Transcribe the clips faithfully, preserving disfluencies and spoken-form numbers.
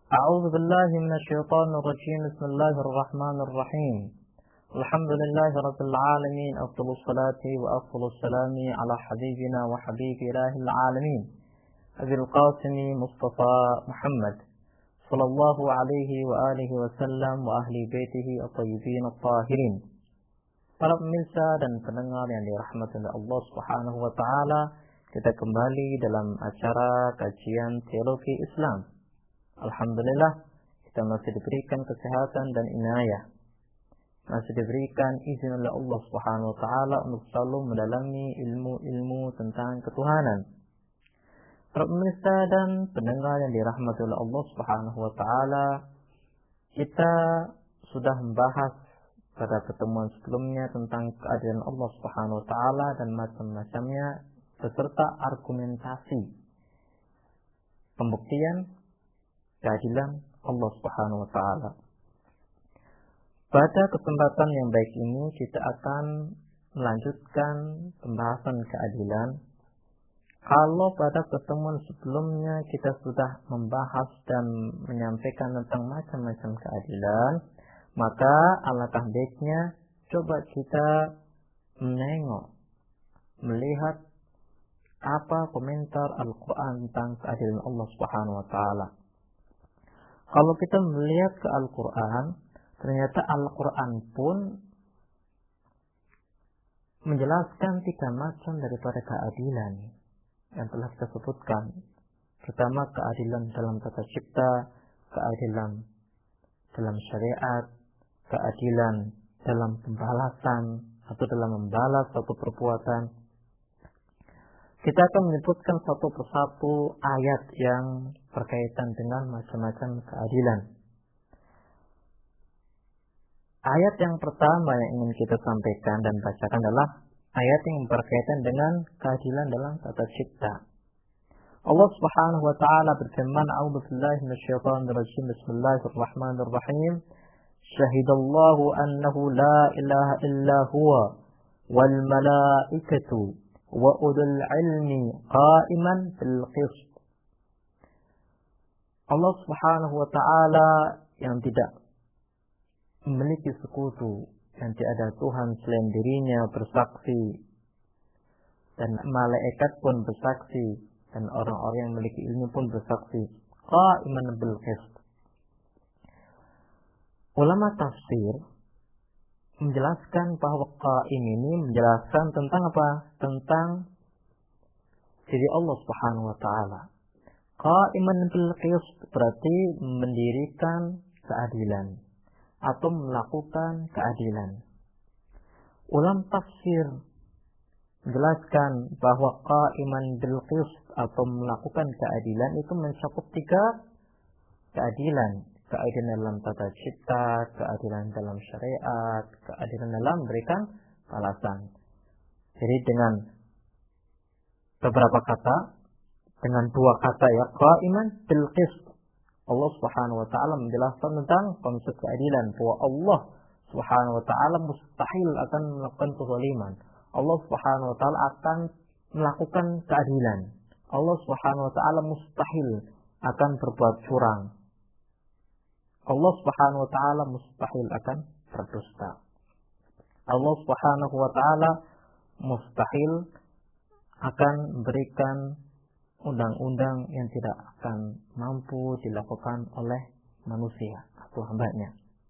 أعوذ بالله من الشيطان الرجيم بسم الله الرحمن الرحيم الحمد لله رب العالمين أفضل الصلاة وأفضل السلام على حبيبنا وحبيب إله العالمين أبي القاسم مصطفى محمد صلى الله عليه وآله وسلم وأهل بيته الطيبين الطاهرين. Para pemirsa dan pendengar yang dirahmati oleh Allah Subhanahu wa taala, kita kembali dalam acara kajian teologi Islam. Alhamdulillah, kita masih diberikan kesehatan dan inayah. Masih diberikan izin oleh Allah Subhanahu wa taala untuk selalu mendalami ilmu-ilmu tentang ketuhanan. Para pemirsa dan pendengar yang dirahmati oleh Allah Subhanahu wa taala, kita sudah membahas pada pertemuan sebelumnya tentang keadilan Allah Subhanahu wa taala dan macam-macamnya beserta argumentasi pembuktian keadilan Allah Subhanahu wa taala. Pada kesempatan yang baik ini kita akan melanjutkan pembahasan keadilan. Kalau pada pertemuan sebelumnya kita sudah membahas dan menyampaikan tentang macam-macam keadilan, maka alangkah baiknya coba kita menengok, melihat apa komentar Al-Quran tentang keadilan Allah Subhanahu wa taala. Kalau kita melihat ke Al-Quran, ternyata Al-Quran pun menjelaskan tiga macam daripada keadilan yang telah kita sebutkan. Pertama, keadilan dalam tata cipta, keadilan dalam syariat, keadilan dalam pembalasan atau dalam membalas suatu perbuatan. Kita akan menyebutkan satu persatu ayat yang berkaitan dengan macam-macam keadilan. Ayat yang pertama yang ingin kita sampaikan dan bacakan adalah ayat yang berkaitan dengan keadilan dalam tata cipta. Allah Subhanahu wa taala berfirman, "A'udzu billahi minasyaitonir rajim. Bismillahirrahmanirrahim. Syahidallahu annahu la ilaha illa huwa wal malaikatu wa ulul ilmi qa'iman bil qist." Allah Subhanahu wa taala yang tidak memiliki sekutu, yang tiada Tuhan selain dirinya bersaksi, dan malaikat pun bersaksi, dan orang-orang yang memiliki ilmu pun bersaksi. Qa'iman bil qist. Ulama tafsir menjelaskan bahwa qa'im ini menjelaskan tentang apa? Tentang diri Allah Subhanahu wa taala. Qa'iman bil qist berarti mendirikan keadilan atau melakukan keadilan. Ulama tafsir menjelaskan bahwa qa'iman bil qist atau melakukan keadilan itu mencakup tiga keadilan. Keadilan dalam tata cipta, keadilan dalam syariat, keadilan dalam memberikan balasan. Jadi dengan beberapa kata, dengan dua kata ya, qa'iman bil qist, Allah Subhanahu wa taala menjelaskan tentang konsep keadilan, bahwa Allah Subhanahu wa taala mustahil akan melakukan kezaliman. Allah Subhanahu wa taala akan melakukan keadilan. Allah Subhanahu wa taala mustahil akan berbuat curang. Allah Subhanahu wa taala mustahil akan berdusta. Allah Subhanahu wa taala mustahil akan memberikan undang-undang yang tidak akan mampu dilakukan oleh manusia atau hambanya.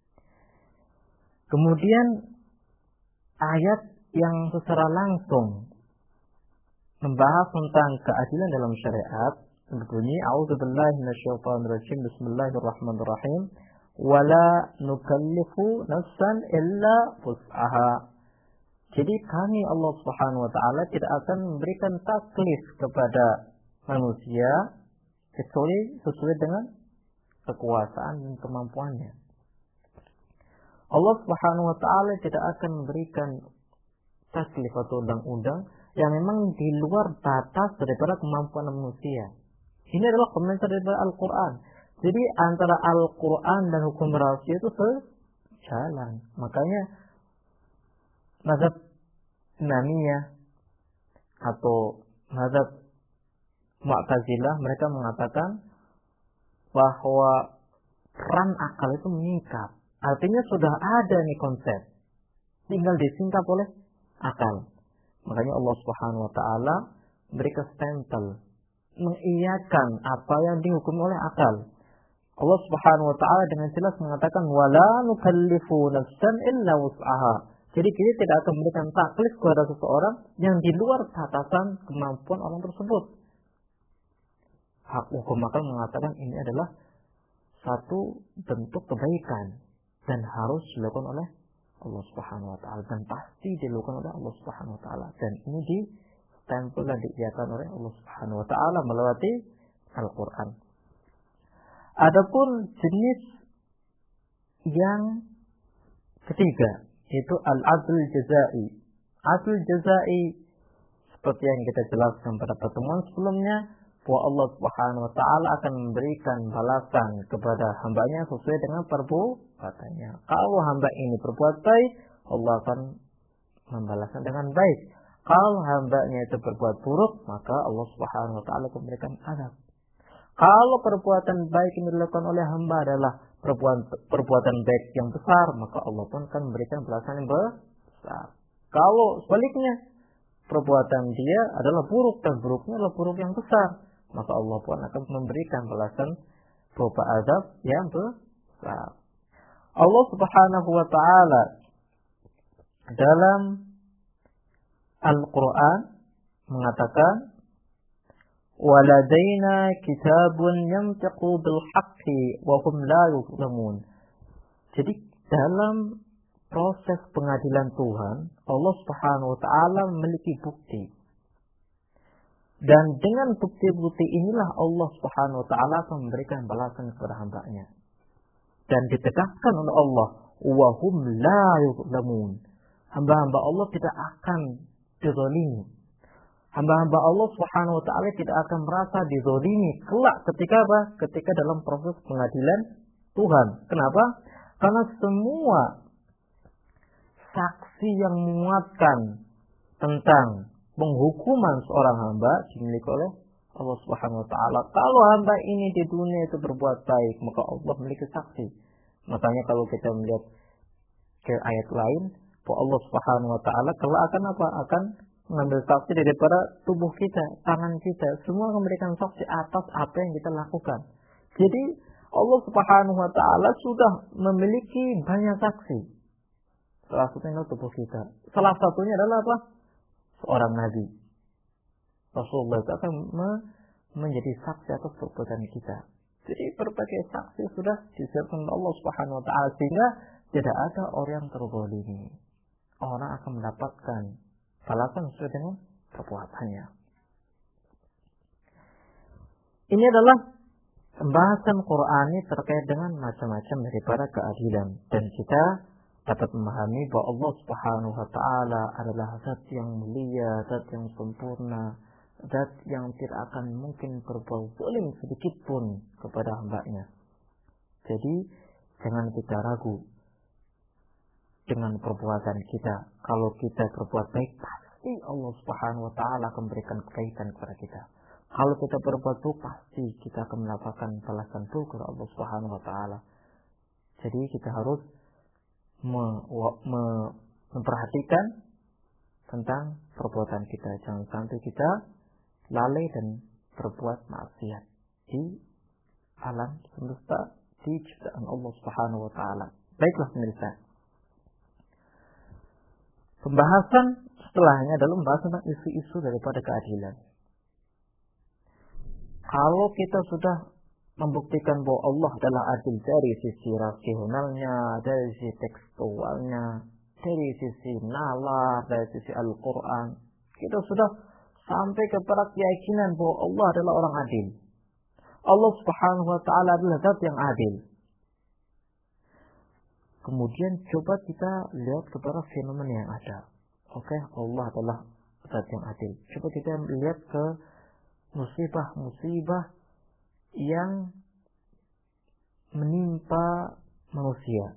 Kemudian ayat yang secara langsung membahas tentang keadilan dalam syariat berbunyi, "A'udzu billahi minasyaitonir rajim. Bismillahirrahmanirrahim. Wala nukallifu nafsan illa wus'aha." Jadi kami Allah Subhanahu wa taala tidak akan memberikan taklif kepada manusia kecuali sesuai dengan kekuasaan dan kemampuannya. Allah Subhanahu wa taala tidak akan memberikan taklif atau undang-undang yang memang di luar batas daripada kemampuan manusia. Ini adalah komentar daripada Al-Quran. Jadi antara Al-Quran dan hukum rahasia itu sejalan. Makanya mazhab Imamiyah atau mazhab Mu'tazilah mereka mengatakan bahwa peran akal itu meningkat. Artinya sudah ada nih konsep, tinggal disingkap oleh akal. Makanya Allah Subhanahu Wa Taala berikan stempel, mengiyakan apa yang dihukum oleh akal. Allah Subhanahu Wa Taala dengan jelas mengatakan, wala nukallifu nafsan illa wus'aha. Jadi kita tidak akan memberikan taklif kepada seseorang yang di luar batasan kemampuan orang tersebut. Hak hukum akal mengatakan ini adalah satu bentuk kebaikan dan harus dilakukan oleh Allah Subhanahu Wa Taala dan pasti dilakukan oleh Allah Subhanahu Wa Taala, dan ini di stempel dan diiyakan oleh Allah Subhanahu Wa Taala melalui Al-Quran. Adapun jenis yang ketiga yaitu al-adl jazai. Adl jazai seperti yang kita jelaskan pada pertemuan sebelumnya, bahwa Allah Subhanahu Wa Taala akan memberikan balasan kepada hambanya sesuai dengan perbuatannya. Kalau hamba ini berbuat baik, Allah akan membalaskan dengan baik. Kalau hambanya itu berbuat buruk, maka Allah Subhanahu Wa Taala akan memberikan azab. Kalau perbuatan baik yang dilakukan oleh hamba adalah perbuatan, perbuatan baik yang besar, maka Allah pun akan memberikan balasan yang besar. Kalau sebaliknya, perbuatan dia adalah buruk dan buruknya adalah buruk yang besar, maka Allah pun akan memberikan balasan berupa azab yang besar. Allah Subhanahu Wa Taala dalam Al-Quran mengatakan, waladaina kitabun yantiqu bil haqqi wa hum la yuzlamun. Jadi dalam proses pengadilan Tuhan, Allah Subhanahu Wa Taala memiliki bukti. Dan dengan bukti-bukti inilah Allah Subhanahu Wa Taala akan memberikan balasan kepada hambanya. Dan ditegaskan oleh Allah, wa hum la yuzlamun. Hamba-hamba Allah tidak akan dizalimi. Hamba-hamba Allah Subhanahu Wa Taala tidak akan merasa dizalimi kelak ketika apa? Ketika dalam proses pengadilan Tuhan. Kenapa? Karena semua saksi yang menguatkan tentang penghukuman seorang hamba dimiliki oleh Allah Subhanahu Wa Taala. Kalau hamba ini di dunia itu berbuat baik, maka Allah memiliki saksi. Makanya kalau kita melihat ke ayat lain, bahwa Allah Subhanahu Wa Taala kelak akan apa? Akan mengambil saksi daripada tubuh kita, tangan kita, semua memberikan saksi atas apa yang kita lakukan. Jadi Allah Subhanahu Wa Taala sudah memiliki banyak saksi. Salah satunya adalah tubuh kita. Salah satunya adalah apa? Seorang nabi. Rasulullah itu akan me- menjadi saksi atas perbuatan kita. Jadi berbagai saksi sudah disiapkan oleh Allah Subhanahu Wa Taala sehingga tidak ada orang yang terzalimi. Orang akan mendapatkan balasan sesuai dengan perbuatannya. Ini adalah pembahasan Qur'ani terkait dengan macam-macam daripada keadilan, dan kita dapat memahami bahwa Allah Subhanahu Wa Taala adalah zat yang mulia, zat yang sempurna, zat yang tidak akan mungkin berbuat zalim sedikit pun kepada hambanya. Jadi jangan kita ragu dengan perbuatan kita. Kalau kita berbuat baik, pasti Allah Subhanahu Wa Taala akan memberikan kebaikan kepada kita. Kalau kita berbuat buruk, pasti kita akan mendapatkan balasan buruk dari Allah Subhanahu Wa Taala. Jadi kita harus me- me- memperhatikan tentang perbuatan kita. Jangan sampai kita lalai dan berbuat maksiat di alam semesta, di ciptaan Allah Subhanahu Wa Taala. Baiklah pemirsa. Pembahasan setelahnya adalah pembahasan tentang isu-isu daripada keadilan. Kalau kita sudah membuktikan bahwa Allah adalah adil dari sisi rasionalnya, dari sisi tekstualnya, dari sisi nalar, dari sisi Al-Quran, kita sudah sampai kepada keyakinan bahwa Allah adalah orang adil. Allah Subhanahu Wa Taala adalah zat yang adil. Kemudian coba kita lihat kepada fenomena yang ada. Oke, okay, Allah adalah zat yang adil. Coba kita lihat ke musibah-musibah yang menimpa manusia.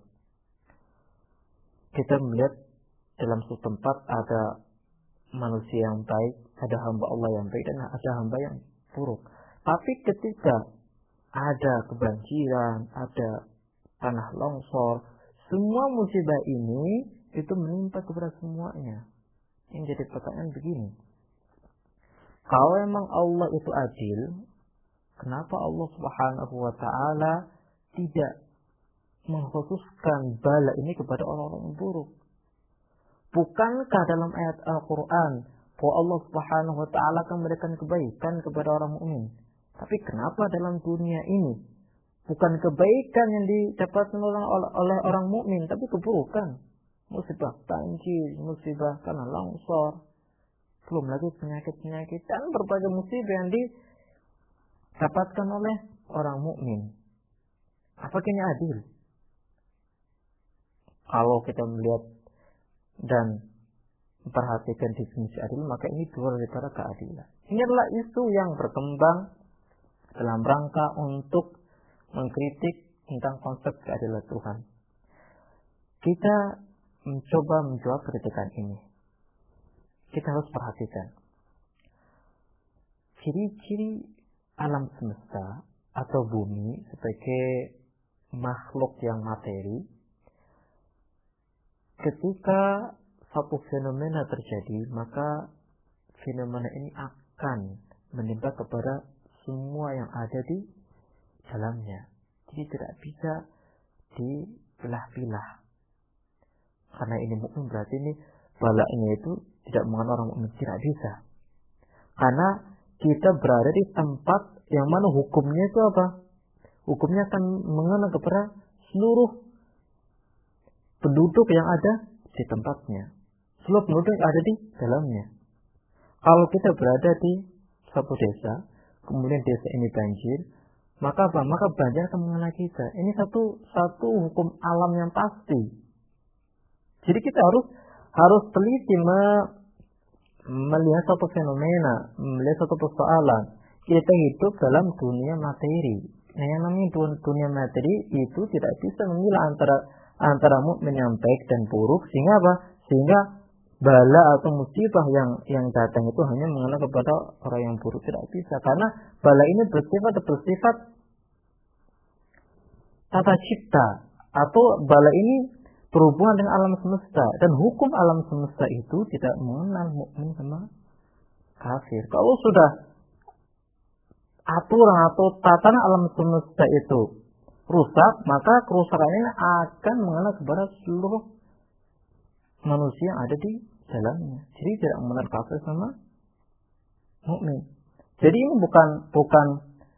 Kita melihat dalam suatu tempat ada manusia yang baik, ada hamba Allah yang baik, dan ada hamba yang buruk. Tapi ketika ada kebanjiran, ada tanah longsor, semua musibah ini itu menimpa kepada semuanya. Yang jadi pertanyaan begini, kalau memang Allah itu adil, kenapa Allah Subhanahu wa Ta'ala tidak mengkhususkan bala ini kepada orang-orang yang buruk? Bukankah dalam ayat Al-Quran bahwa Allah Subhanahu wa Ta'ala akan memberikan kebaikan kepada orang mukmin? Tapi kenapa dalam dunia ini bukan kebaikan yang didapatkan oleh, oleh orang mukmin, tapi keburukan? Musibah banjir, musibah karena longsor, belum lagi penyakit-penyakit dan berbagai musibah yang didapatkan oleh orang mukmin. Apakah ini adil? Kalau kita melihat dan memperhatikan definisi adil, maka ini dua daripada keadilan. Ini adalah isu yang berkembang dalam rangka untuk mengkritik tentang konsep keadilan Tuhan. Kita mencoba menjawab kritikan ini. Kita harus perhatikan ciri-ciri alam semesta atau bumi sebagai makhluk yang materi. Ketika satu fenomena terjadi, maka fenomena ini akan menimpa kepada semua yang ada di dalamnya. Jadi tidak bisa dipilah-pilah. Karena ini mukmin berarti ini balanya itu tidak mengenai orang mukmin, tidak bisa. Karena kita berada di tempat yang mana hukumnya itu apa? Hukumnya akan mengenai kepada seluruh penduduk yang ada di tempatnya, seluruh penduduk yang ada di dalamnya. Kalau kita berada di suatu desa, kemudian desa ini banjir, maka apa? Maka banjir akan mengenai kita. Ini satu satu hukum alam yang pasti. Jadi kita harus harus teliti me, melihat satu fenomena, melihat satu persoalan. Kita hidup dalam dunia materi. Nah, yang namanya dunia materi itu tidak bisa memilah antara antara mukmin yang baik dan buruk, sehingga apa? Sehingga bala atau musibah yang yang datang itu hanya mengenai kepada orang yang buruk, tidak bisa. Karena bala ini bersifat bersifat tata cipta, atau bala ini berhubungan dengan alam semesta, dan hukum alam semesta itu tidak mengenal mukmin sama kafir. Kalau sudah aturan atau tatanan alam semesta itu rusak, maka kerusakan ini akan mengenai kepada seluruh manusia yang ada di dalamnya. Jadi tidak mengenal kafir sama mukmin. Jadi ini bukan bukan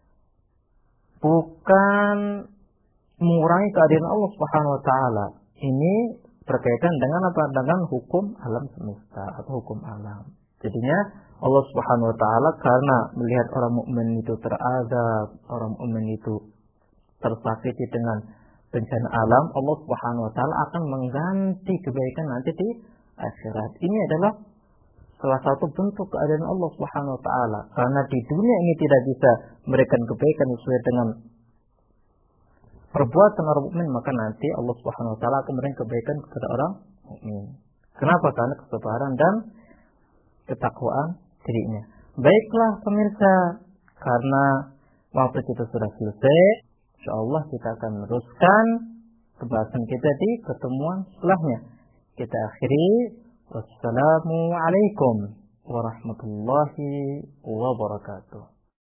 bukan mengurangi keadilan Allah Subhanahu wa Ta'ala. Ini berkaitan dengan apa? Dengan hukum alam semesta atau hukum alam. Jadinya Allah Subhanahu wa Ta'ala karena melihat orang mukmin itu terazab, orang mukmin itu tersakiti dengan bencana alam, Allah Subhanahu wa Ta'ala akan mengganti kebaikan nanti di akhirat. Ini adalah salah satu bentuk keadilan Allah Subhanahu wa Ta'ala. Karena di dunia ini tidak bisa memberikan kebaikan sesuai dengan perbuatan orang mukmin, maka nanti Allah Subhanahu wa Ta'ala akan memberikan kebaikan kepada orang mukmin. Kenapa? Karena kesabaran dan ketakwaan dirinya. Baiklah pemirsa, karena waktu kita sudah selesai, insyaallah kita akan meneruskan pembahasan kita di pertemuan setelahnya. Kita akhiri, wassalamualaikum warahmatullahi wabarakatuh.